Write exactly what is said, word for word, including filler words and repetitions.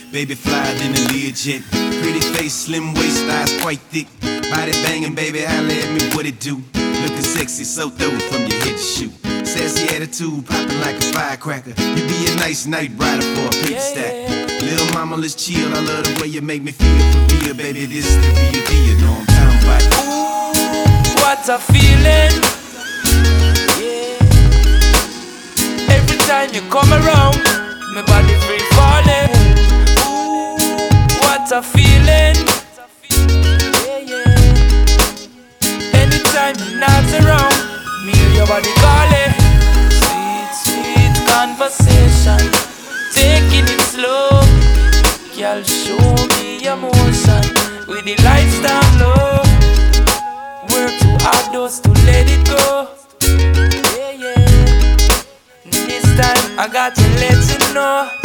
Baby flyer than a Learjet. Pretty face, slim waist, thighs quite thick. Body banging, baby, holla at me, what it do? Looking sexy, so throw it from your head to shoot. Sassy attitude, popping like a firecracker. You be a nice night rider for a pink stack. Lil' mama, let's chill. I love the way you make me feel for real, baby. This is the real deal, you know I'm talking about. Ooh, what a feeling. Yeah. Every time you come around, my body free falling. Ooh, what a feeling. Yeah, yeah. Anytime you're not around, me hear your body calling. Sweet, sweet conversation, taking it slow. Girl, show me emotion with the lights down low. Work too hard, those to let it go. Yeah, yeah. This time I got to let you know